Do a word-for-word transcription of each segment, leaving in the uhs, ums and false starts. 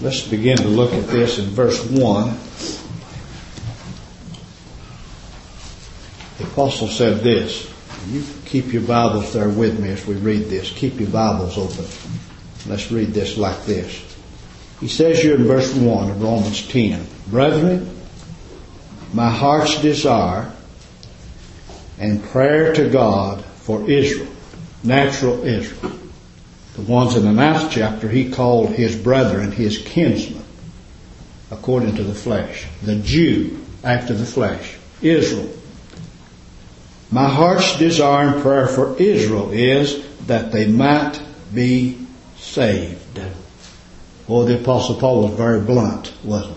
Let's begin to look at this in verse one. The apostle said this. You keep your Bibles there with me as we read this. Keep your Bibles open. Let's read this like this. He says here in verse one of Romans ten, Brethren, my heart's desire and prayer to God for Israel, natural Israel. The ones in the ninth chapter he called his brethren, his kinsmen, according to the flesh. The Jew after the flesh. Israel. My heart's desire and prayer for Israel is that they might be saved. Well, the Apostle Paul was very blunt, wasn't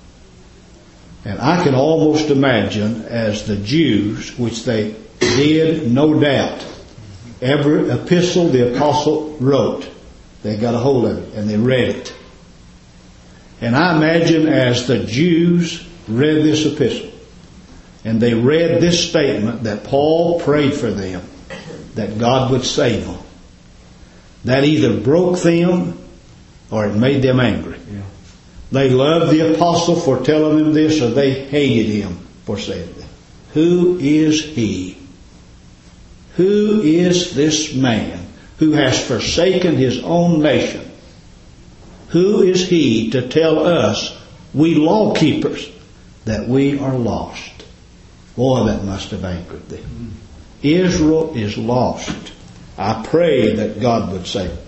he? And I can almost imagine as the Jews, which they did, no doubt, every epistle the Apostle wrote, they got a hold of it and they read it. And I imagine as the Jews read this epistle, and they read this statement that Paul prayed for them, that God would save them, that either broke them or it made them angry. Yeah. They loved the apostle for telling them this, or they hated him for saying this. Who is he? Who is this man who has forsaken his own nation? Who is he to tell us, we law keepers, that we are lost? Boy, that must have angered them. Israel is lost. I pray that God would save them.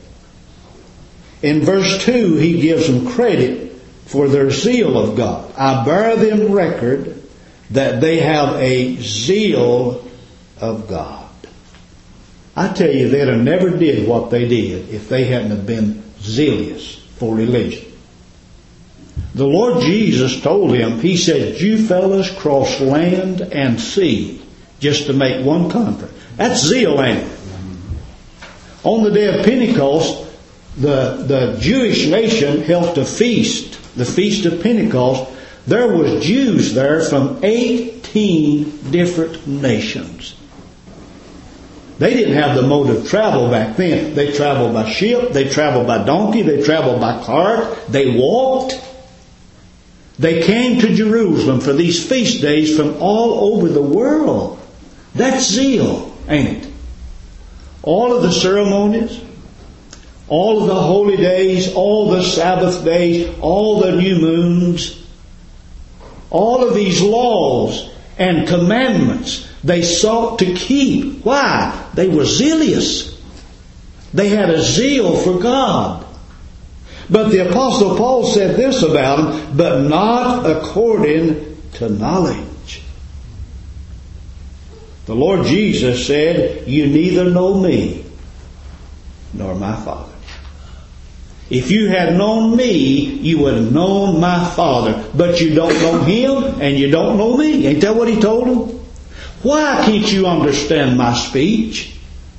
In verse two, he gives them credit for their zeal of God. I bear them record that they have a zeal of God. I tell you, they'd have never did what they did if they hadn't have been zealous for religion. The Lord Jesus told him, he said, you fellas cross land and sea just to make one convert. That's zeal, ain't it? On the day of Pentecost, the, the Jewish nation held a feast, the Feast of Pentecost. There was Jews there from eighteen different nations. They didn't have the mode of travel back then. They traveled by ship, they traveled by donkey, they traveled by cart, they walked. They came to Jerusalem for these feast days from all over the world. That's zeal, ain't it? All of the ceremonies, all of the holy days, all the Sabbath days, all the new moons, all of these laws and commandments they sought to keep. Why? They were zealous. They had a zeal for God. But the Apostle Paul said this about them, but not according to knowledge. The Lord Jesus said, you neither know me nor my Father. If you had known me, you would have known my Father. But you don't know Him and you don't know me. Ain't that what He told them? Why can't you understand my speech?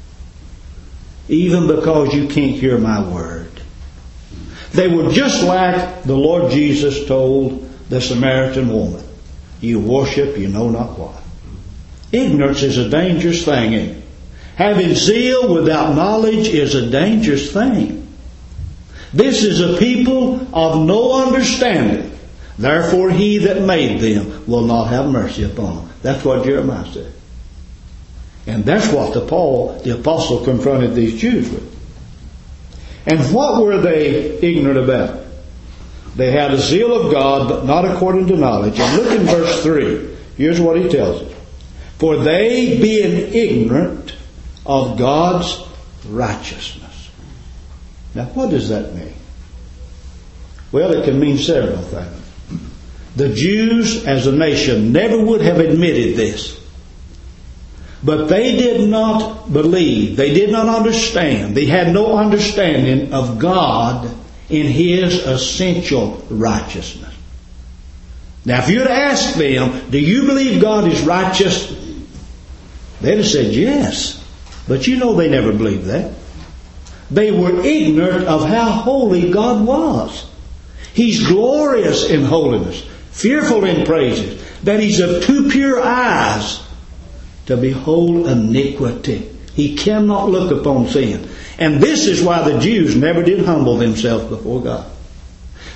Even because you can't hear my word. They were just like the Lord Jesus told the Samaritan woman. You worship, you know not what. Ignorance is a dangerous thing, ain't it? Having zeal without knowledge is a dangerous thing. This is a people of no understanding. Therefore he that made them will not have mercy upon them. That's what Jeremiah said. And that's what the Paul, the apostle, confronted these Jews with. And what were they ignorant about? They had a zeal of God, but not according to knowledge. And look in verse three. Here's what he tells us. For they being ignorant of God's righteousness. Now what does that mean? Well, it can mean several things. The Jews as a nation never would have admitted this. But they did not believe. They did not understand. They had no understanding of God in His essential righteousness. Now, if you'd asked them, do you believe God is righteous? They'd have said yes. But you know they never believed that. They were ignorant of how holy God was. He's glorious in holiness, fearful in praises, that He's of too pure eyes to behold iniquity. He cannot look upon sin. And this is why the Jews never did humble themselves before God.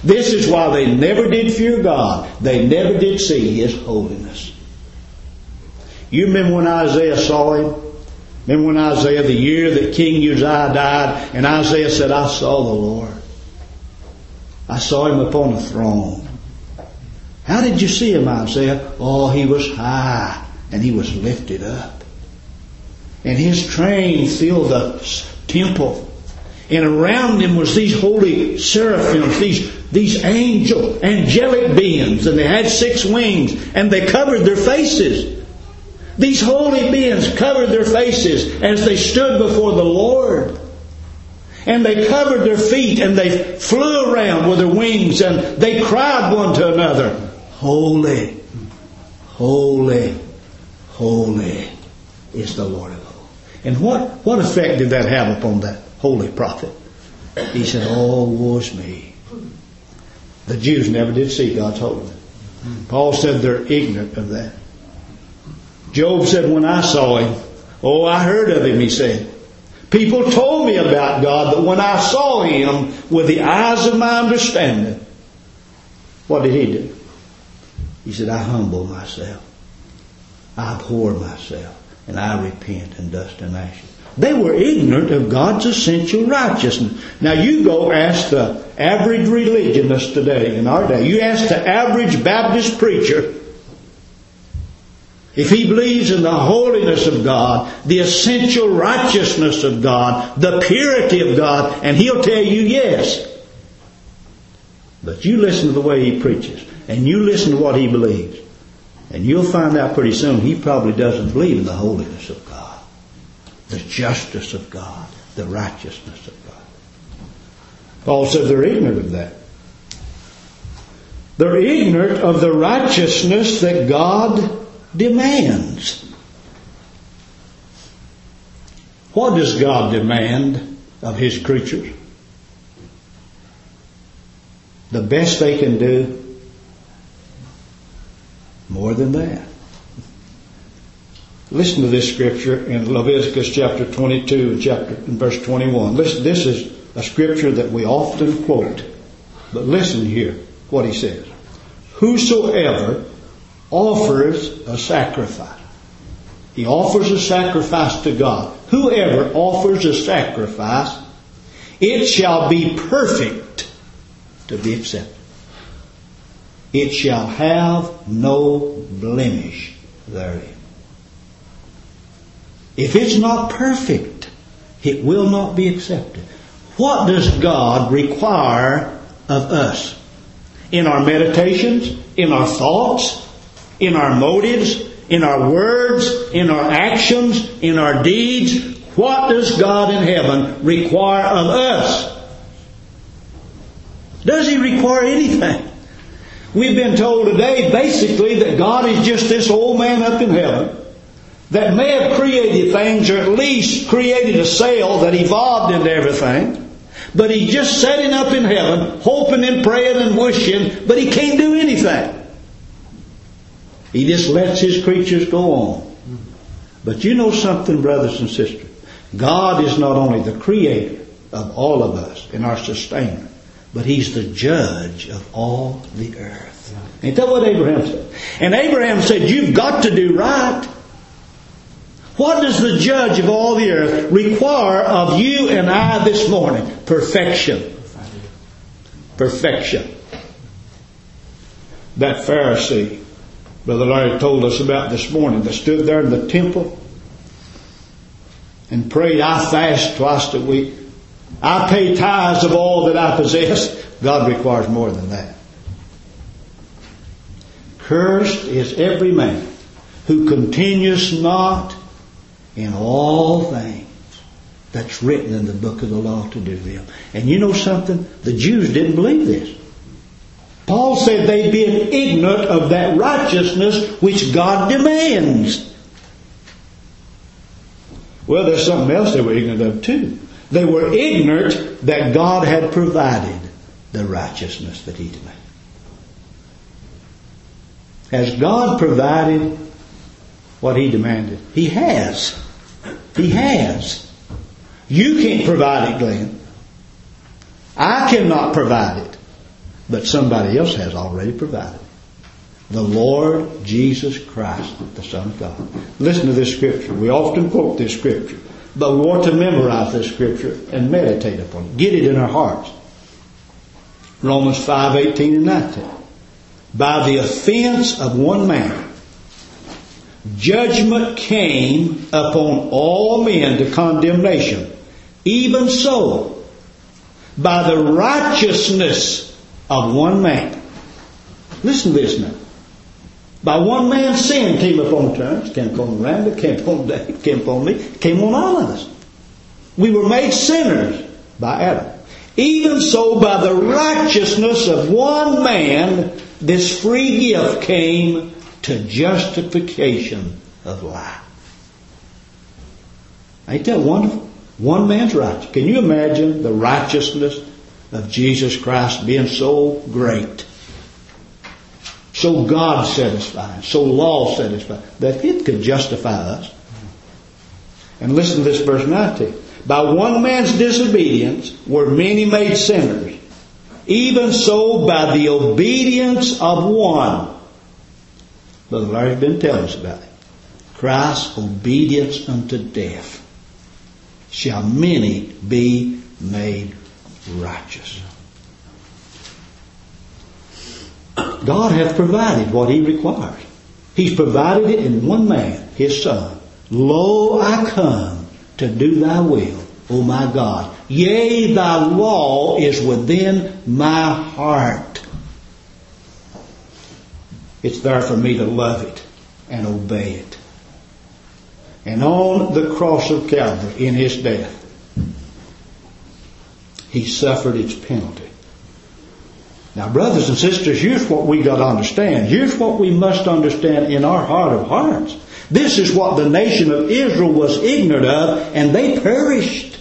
This is why they never did fear God. They never did see His holiness. You remember when Isaiah saw Him? Remember when Isaiah, the year that King Uzziah died, and Isaiah said, I saw the Lord. I saw Him upon a throne. How did you see Him, Isaiah? Oh, He was high and He was lifted up. And His train filled the temple. And around Him was these holy seraphims, these, these angel, angelic beings. And they had six wings and they covered their faces. These holy beings covered their faces as they stood before the Lord. And they covered their feet and they flew around with their wings and they cried one to another, Holy, holy, holy is the Lord of hosts. And what, what effect did that have upon that holy prophet? He said, oh, woe's me. The Jews never did see God's holiness. Paul said they're ignorant of that. Job said, when I saw Him, oh, I heard of Him, he said. People told me about God, but when I saw Him with the eyes of my understanding, what did He do? He said, I humble myself. I abhor myself. And I repent in dust and ashes. They were ignorant of God's essential righteousness. Now you go ask the average religionist today, in our day, you ask the average Baptist preacher, if he believes in the holiness of God, the essential righteousness of God, the purity of God, and he'll tell you yes. But you listen to the way he preaches, and you listen to what he believes, and you'll find out pretty soon he probably doesn't believe in the holiness of God, the justice of God, the righteousness of God. Paul said they're ignorant of that. They're ignorant of the righteousness that God demands. What does God demand of His creatures? The best they can do? More than that. Listen to this scripture in Leviticus chapter twenty-two and chapter in verse twenty-one. Listen, this is a scripture that we often quote. But listen here what he says. Whosoever offers a sacrifice. He offers a sacrifice to God. Whoever offers a sacrifice, it shall be perfect to be accepted. It shall have no blemish therein. If it's not perfect, it will not be accepted. What does God require of us? In our meditations, in our thoughts, in our motives, in our words, in our actions, in our deeds, what does God in heaven require of us? Does He require anything? We've been told today basically that God is just this old man up in heaven that may have created things, or at least created a cell that evolved into everything, but He's just sitting up in heaven hoping and praying and wishing, but He can't do anything. He just lets His creatures go on. But you know something, brothers and sisters? God is not only the creator of all of us and our sustainer, but He's the judge of all the earth. Ain't that what Abraham said? And Abraham said, you've got to do right. What does the judge of all the earth require of you and I this morning? Perfection. Perfection. That Pharisee Brother Larry told us about this morning, that stood there in the temple and prayed, I fast twice a week. I pay tithes of all that I possess. God requires more than that. Cursed is every man who continues not in all things that's written in the book of the law to do them. And you know something? The Jews didn't believe this. Paul said they'd been ignorant of that righteousness which God demands. Well, there's something else they were ignorant of too. They were ignorant that God had provided the righteousness that He demanded. Has God provided what He demanded? He has. He has. You can't provide it, Glenn. I cannot provide it. but somebody else has already provided. The Lord Jesus Christ, the Son of God. Listen to this scripture. We often quote this scripture, but we want to memorize this scripture and meditate upon it. Get it in our hearts. Romans five, eighteen and nineteen. By the offense of one man, judgment came upon all men to condemnation. Even so, by the righteousness of one man. Listen to this now. By one man's sin came upon Terence, came upon Randall, came upon Dave, came upon me, came on all of us. We were made sinners by Adam. Even so, by the righteousness of one man, this free gift came to justification of life. Ain't that wonderful? One man's righteous. Can you imagine the righteousness of Jesus Christ being so great, so God satisfying, so law satisfying, that it could justify us? And listen to this verse nineteen. By one man's disobedience were many made sinners. Even so, by the obedience of one. Brother Larry's been telling us about it. Christ's obedience unto death. Shall many be made righteous. God hath provided what He requires. He's provided it in one man, His Son. Lo, I come to do Thy will, O my God. Yea, Thy law is within my heart. It's there for me to love it and obey it. And on the cross of Calvary, in His death, He suffered its penalty. Now, brothers and sisters, here's what we got to understand. Here's what we must understand in our heart of hearts. This is what the nation of Israel was ignorant of, and they perished.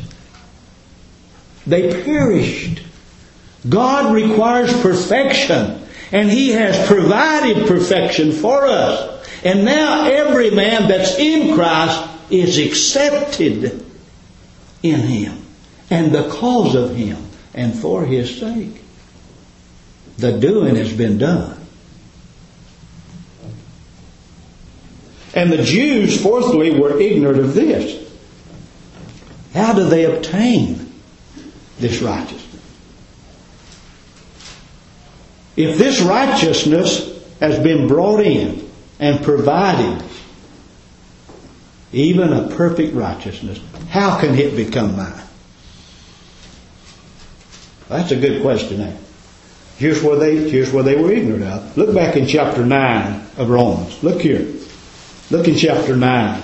They perished. God requires perfection, and He has provided perfection for us. And now every man that's in Christ is accepted in Him, and because of Him, and for His sake. The doing has been done. And the Jews, fourthly, were ignorant of this. How do they obtain this righteousness? If this righteousness has been brought in and provided, even a perfect righteousness, how can it become mine? That's a good question there. Here's where they, here's where they were ignorant of. Look back in chapter nine of Romans. Look here. Look in chapter nine.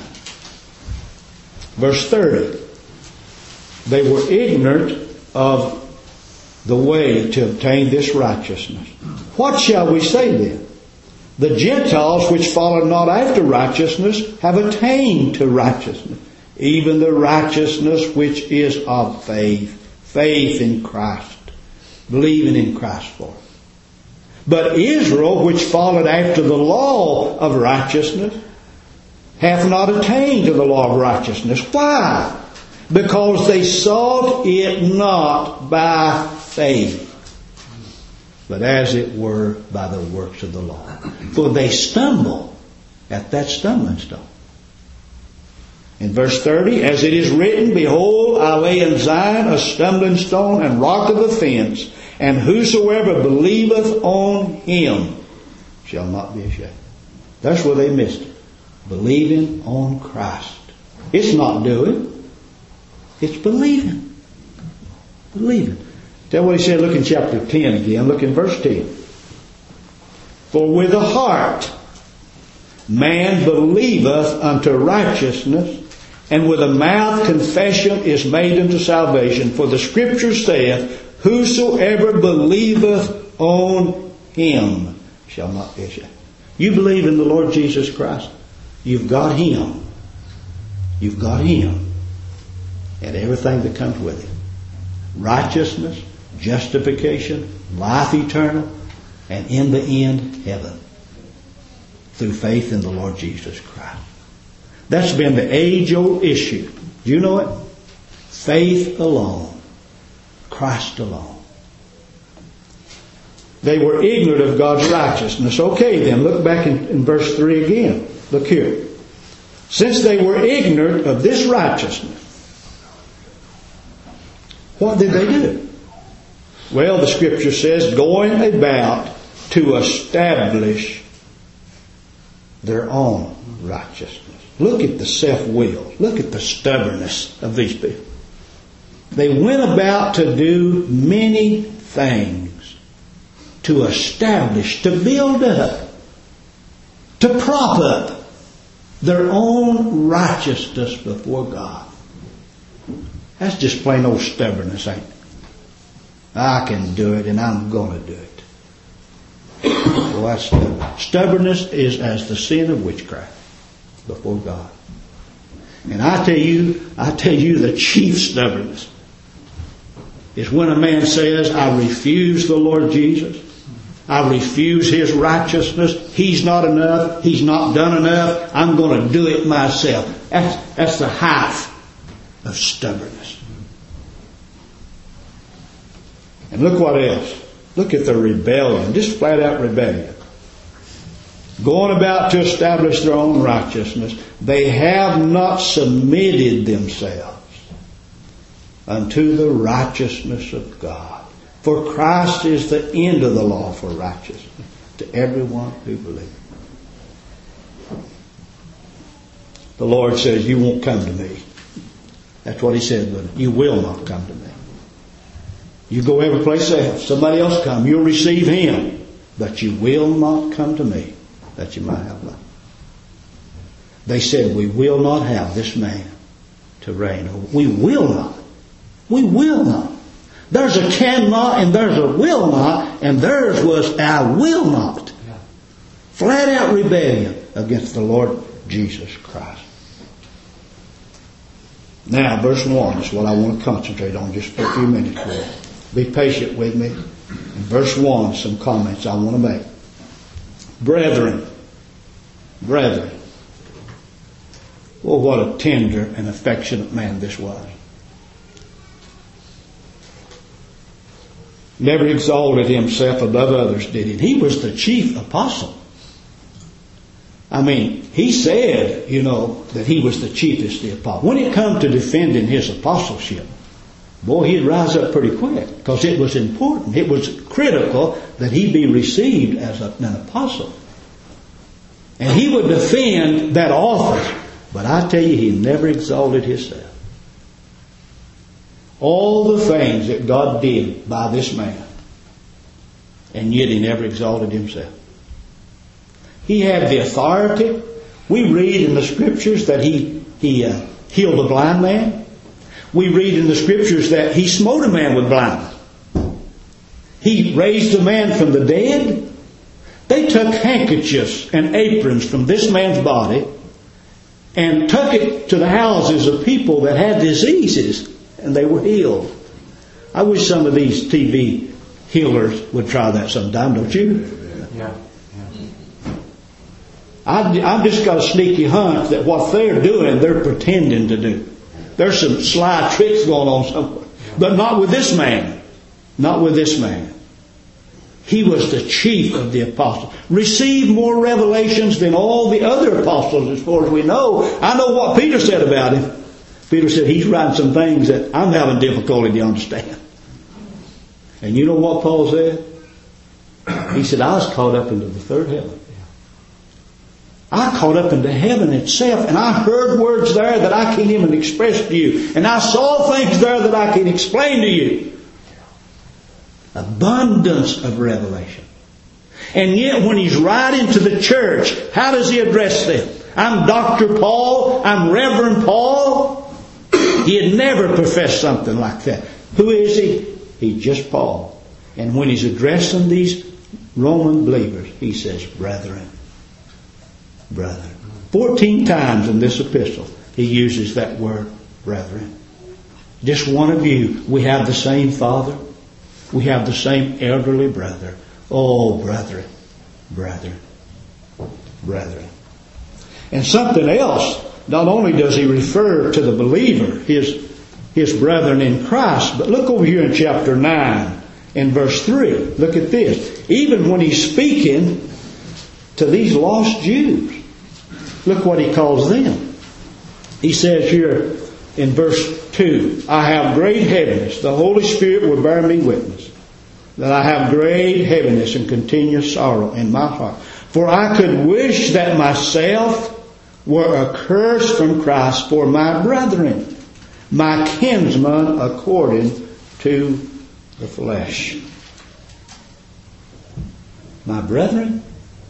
Verse thirty. They were ignorant of the way to obtain this righteousness. What shall we say then? The Gentiles which follow not after righteousness have attained to righteousness, even the righteousness which is of faith. Faith in Christ. Believing in Christ for it. But Israel, which followed after the law of righteousness, hath not attained to the law of righteousness. Why? Because they sought it not by faith, but as it were by the works of the law. For they stumble at that stumbling stone. In verse thirty, as it is written, Behold, I lay in Zion a stumbling stone and rock of offense, and whosoever believeth on Him shall not be ashamed. That's where they missed it. Believing on Christ. It's not doing. It's believing. Believing. Tell what He said. Look in chapter ten again. Look in verse ten. For with the heart man believeth unto righteousness, and with the mouth confession is made unto salvation. For the Scripture saith, Whosoever believeth on Him shall not be ashamed. You believe in the Lord Jesus Christ. You've got Him. You've got Him. And everything that comes with Him. Righteousness, justification, life eternal, and in the end, heaven. Through faith in the Lord Jesus Christ. That's been the age-old issue. Do you know it? Faith alone. Christ alone. They were ignorant of God's righteousness. Okay then, look back in, in verse three again. Look here. Since they were ignorant of this righteousness, what did they do? Well, the Scripture says, going about to establish their own righteousness. Look at the self-will. Look at the stubbornness of these people. They went about to do many things to establish, to build up, to prop up their own righteousness before God. That's just plain old stubbornness, ain't it? I can do it and I'm going to do it. Well, that's stubborn. Stubbornness is as the sin of witchcraft before God. And I tell you, I tell you the chief stubbornness is when a man says, I refuse the Lord Jesus. I refuse His righteousness. He's not enough. He's not done enough. I'm going to do it myself. That's, that's the height of stubbornness. And look what else. Look at the rebellion. Just flat out rebellion. Going about to establish their own righteousness. They have not submitted themselves unto the righteousness of God. For Christ is the end of the law for righteousness to everyone who believes. The Lord says, you won't come to me. That's what He said, but you will not come to me. You go every place else. Somebody else come. You'll receive Him. But you will not come to me that you might have life. They said, we will not have this man to reign over. We will not. We will not. There's a cannot and there's a will not, and theirs was I will not. Yeah. Flat out rebellion against the Lord Jesus Christ. Now, verse one is what I want to concentrate on just for a few minutes with. Be patient with me. In verse one, some comments I want to make. Brethren, brethren. Oh, what a tender and affectionate man this was. Never exalted himself above others, did he? He was the chief apostle. I mean, he said, you know, that he was the chiefest of the apostles. When it come to defending his apostleship, boy, he'd rise up pretty quick because it was important. It was critical that he be received as a, an apostle. And he would defend that office. But I tell you, he never exalted himself. All the things that God did by this man, and yet he never exalted himself. He had the authority. We read in the Scriptures that he, he uh, healed a blind man. We read in the Scriptures that he smote a man with blindness. He raised a man from the dead. They took handkerchiefs and aprons from this man's body and took it to the houses of people that had diseases, and they were healed. I wish some of these T V healers would try that sometime, don't you? Yeah. I've, I've just got a sneaky hunch that what they're doing, they're pretending to do. There's some sly tricks going on somewhere. But not with this man. Not with this man. He was the chief of the apostles. Received more revelations than all the other apostles as far as we know. I know what Peter said about him. Peter said he's writing some things that I'm having difficulty to understand. And you know what Paul said? He said, I was caught up into the third heaven. I caught up into heaven itself, and I heard words there that I can't even express to you. And I saw things there that I can't explain to you. Abundance of revelation. And yet when he's writing to the church, how does he address them? I'm Doctor Paul. I'm Reverend Paul. He had never professed something like that. Who is he? He's just Paul. And when he's addressing these Roman believers, he says, brethren. Brethren. Fourteen times in this epistle, he uses that word, brethren. Just one of you. We have the same Father. We have the same elderly brother. Oh, brethren. Brethren. Brethren. And something else. Not only does he refer to the believer, his, his brethren in Christ, but look over here in chapter nine in verse three. Look at this. Even when he's speaking to these lost Jews, look what he calls them. He says here in verse two, I have great heaviness. The Holy Spirit will bear me witness that I have great heaviness and continuous sorrow in my heart. For I could wish that myself were accursed from Christ for my brethren, my kinsmen according to the flesh. My brethren?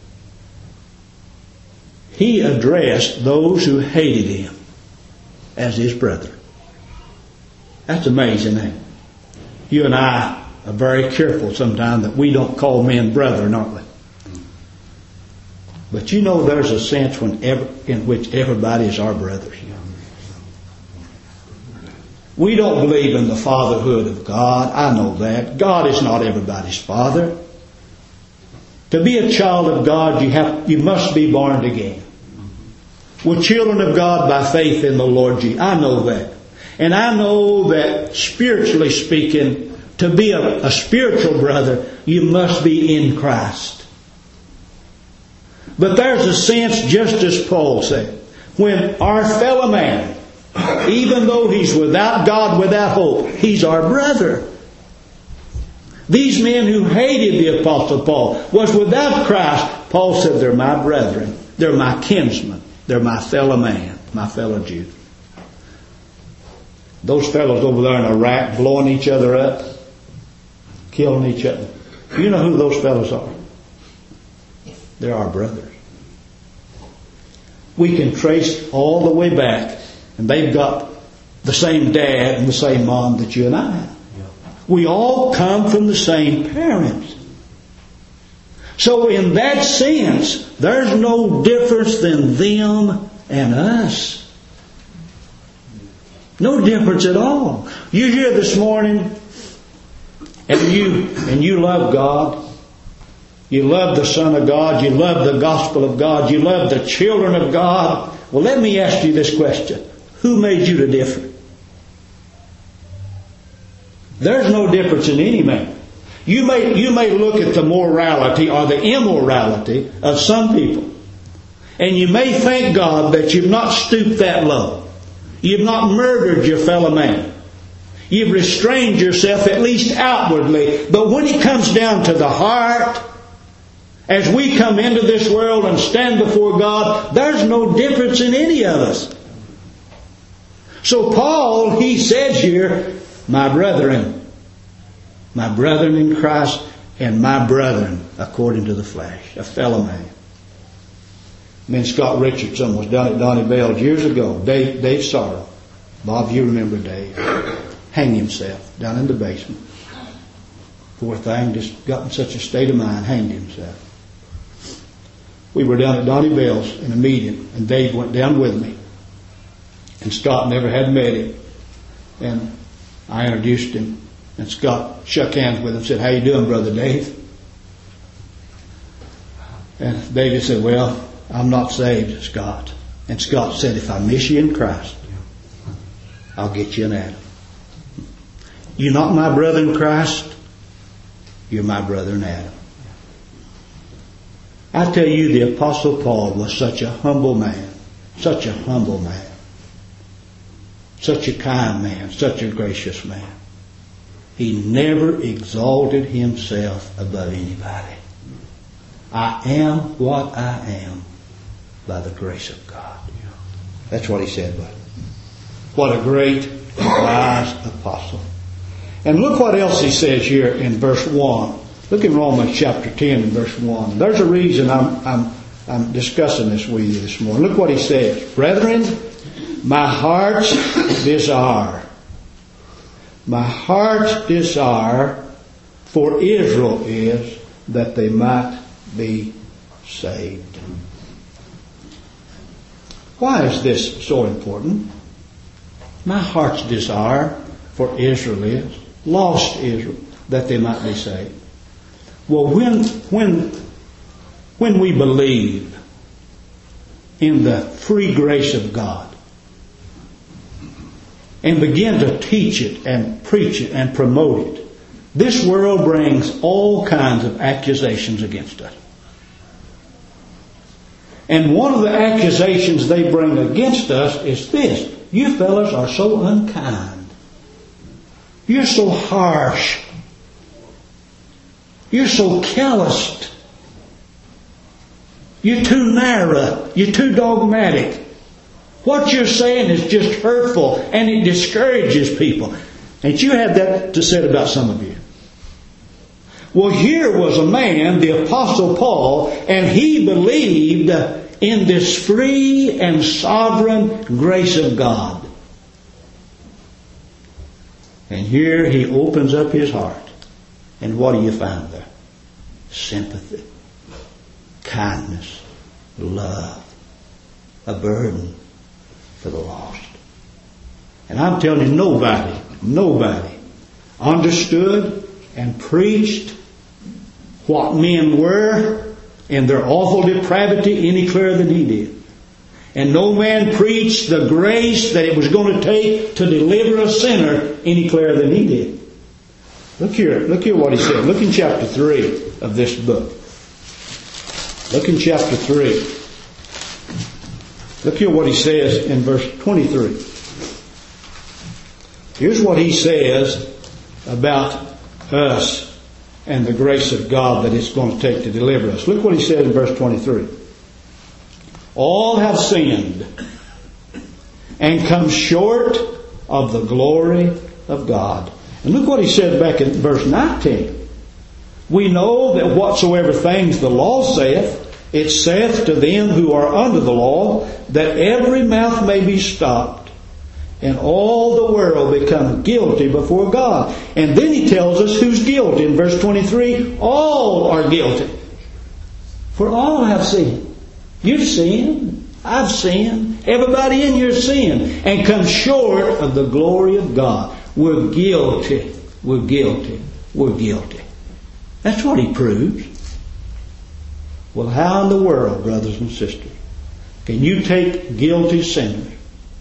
He addressed those who hated him as his brethren. That's amazing, ain't it? You and I are very careful sometimes that we don't call men brethren, aren't we? But you know there's a sense when ever, in which everybody is our brothers. We don't believe in the fatherhood of God. I know that. God is not everybody's father. To be a child of God, you have, you must be born again. We're children of God by faith in the Lord Jesus. I know that. And I know that spiritually speaking, to be a, a spiritual brother, you must be in Christ. But there's a sense, just as Paul said, when our fellow man, even though he's without God, without hope, he's our brother. These men who hated the Apostle Paul was without Christ. Paul said, they're my brethren. They're my kinsmen. They're my fellow man, my fellow Jew. Those fellows over there in Iraq blowing each other up, killing each other. You know who those fellows are? They're our brothers. We can trace all the way back, and they've got the same dad and the same mom that you and I have. We all come from the same parents. So in that sense, there's no difference than them and us. No difference at all. You here this morning, and you and you love God. You love the Son of God. You love the gospel of God. You love the children of God. Well, let me ask you this question. Who made you to differ? There's no difference in any man. You may, you may look at the morality or the immorality of some people, and you may thank God that you've not stooped that low. You've not murdered your fellow man. You've restrained yourself, at least outwardly. But when it comes down to the heart, as we come into this world and stand before God, there's no difference in any of us. So Paul, he says here, my brethren, my brethren in Christ, and my brethren according to the flesh, a fellow man. Me and Scott Richardson was down at Donnie Bell's years ago. Dave, Dave Sorrow. Bob, you remember Dave. Hanged himself down in the basement. Poor thing, just got in such a state of mind, hanged himself. We were down at Donnie Bell's in a meeting, and Dave went down with me. And Scott never had met him. And I introduced him, and Scott shook hands with him and said, how you doing, Brother Dave? And David said, well, I'm not saved, Scott. And Scott said, if I miss you in Christ, I'll get you an Adam. You're not my brother in Christ, you're my brother in Adam. I tell you, the Apostle Paul was such a humble man, such a humble man, such a kind man, such a gracious man. He never exalted himself above anybody. I am what I am by the grace of God. That's what he said. But what a great, wise apostle. And look what else he says here in verse one. Look in Romans chapter ten and verse one. There's a reason I'm, I'm, I'm discussing this with you this morning. Look what he says. Brethren, my heart's desire, my heart's desire for Israel is that they might be saved. Why is this so important? My heart's desire for Israel is, lost Israel, that they might be saved. Well, when, when, when we believe in the free grace of God and begin to teach it and preach it and promote it, This world brings all kinds of accusations against us. And one of the accusations they bring against us is this: you fellas are so unkind. You're so harsh. You're so calloused. You're too narrow. You're too dogmatic. What you're saying is just hurtful, and it discourages people. And you had that to say about some of you. Well, here was a man, the Apostle Paul, and he believed in this free and sovereign grace of God. And here he opens up his heart. And what do you find there? Sympathy, kindness, love, a burden for the lost. And I'm telling you, nobody, nobody understood and preached what men were in their awful depravity any clearer than he did. And no man preached the grace that it was going to take to deliver a sinner any clearer than he did. Look here, look here what he said. Look in chapter three of this book. Look in chapter three. Look here what he says in verse twenty-three. Here's what he says about us and the grace of God that it's going to take to deliver us. Look what he says in verse twenty-three. All have sinned and come short of the glory of God. And look what he said back in verse nineteen. We know that whatsoever things the law saith, it saith to them who are under the law, that every mouth may be stopped, and all the world become guilty before God. And then he tells us who's guilty. In verse twenty-three, all are guilty. For all have sinned. You've sinned. I've sinned. Everybody in here sinned. And come short of the glory of God. We're guilty. We're guilty. We're guilty. That's what he proves. Well, how in the world, brothers and sisters, can you take guilty sinners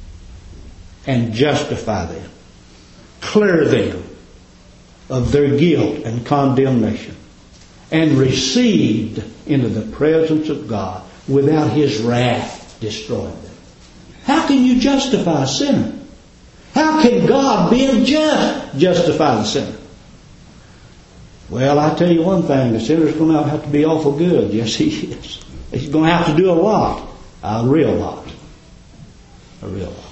and justify them, clear them of their guilt and condemnation, and received into the presence of God without His wrath destroying them? How can you justify a sinner? How can God, being just, justify the sinner? Well, I tell you one thing, the sinner's going to have to be awful good. Yes, he is. He's going to have to do a lot. A real lot. A real lot.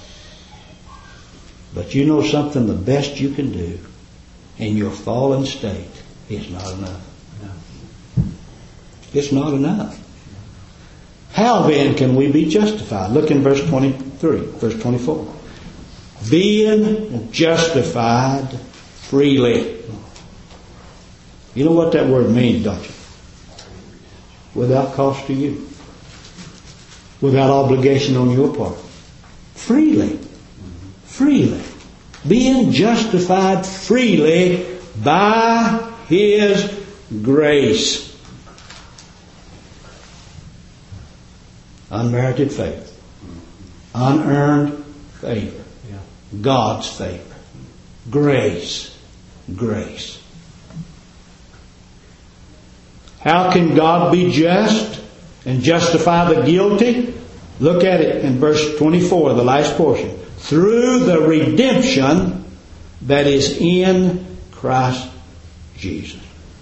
But you know something, the best you can do in your fallen state is not enough. No. It's not enough. How then can we be justified? Look in verse twenty-three, verse twenty-four. Being justified freely. You know what that word means, don't you? Without cost to you. Without obligation on your part. Freely. Freely. Being justified freely by His grace. Unmerited favor. Unearned favor. God's favor. Grace. Grace. How can God be just and justify the guilty? Look at it in verse twenty-four, the last portion. Through the redemption that is in Christ Jesus.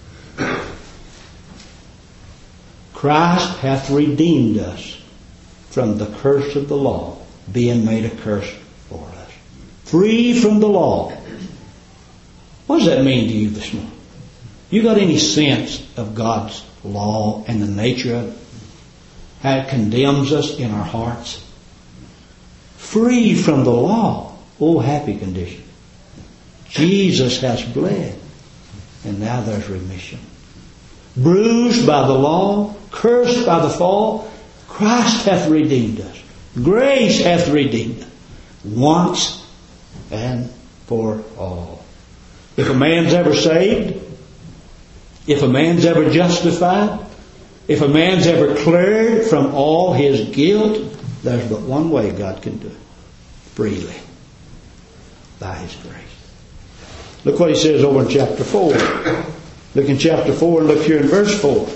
Christ hath redeemed us from the curse of the law, being made a curse for us. Free from the law. What does that mean to you this morning? You got any sense of God's law and the nature of it? How it condemns us in our hearts? Free from the law. Oh, happy condition. Jesus has bled. And now there's remission. Bruised by the law, cursed by the fall, Christ hath redeemed us. Grace hath redeemed us. Once and for all. If a man's ever saved, if a man's ever justified, if a man's ever cleared from all his guilt, there's but one way God can do it. Freely. By His grace. Look what he says over in chapter four. Look in chapter four and look here in verse four.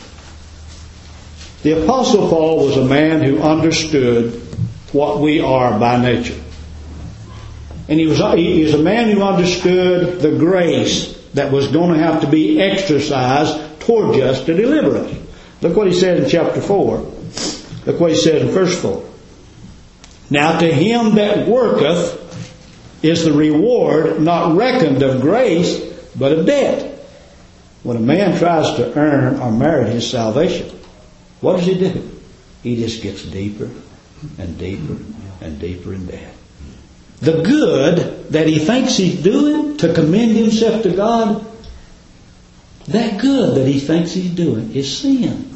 The Apostle Paul was a man who understood what we are by nature. And he was, he was a man who understood the grace that was going to have to be exercised towards us to deliver us. Look what he said in chapter four. Look what he said in verse four. Now to him that worketh is the reward not reckoned of grace, but of debt. When a man tries to earn or merit his salvation, what does he do? He just gets deeper and deeper and deeper in debt. The good that he thinks he's doing to commend himself to God, that good that he thinks he's doing is sin.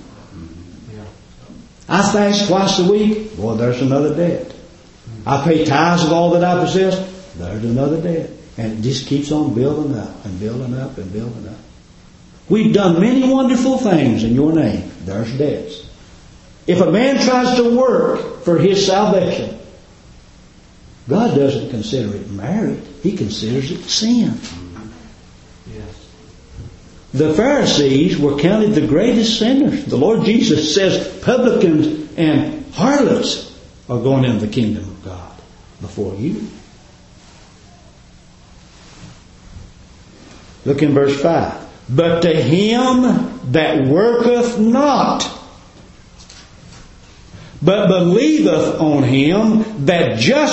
I fast twice a week. Boy, there's another debt. I pay tithes of all that I possess. There's another debt. And it just keeps on building up and building up and building up. We've done many wonderful things in your name. There's debts. If a man tries to work for his salvation, God doesn't consider it merit. He considers it sin. Yes. The Pharisees were counted the greatest sinners. The Lord Jesus says publicans and harlots are going into the kingdom of God before you. Look in verse five. But to him that worketh not, but believeth on him that just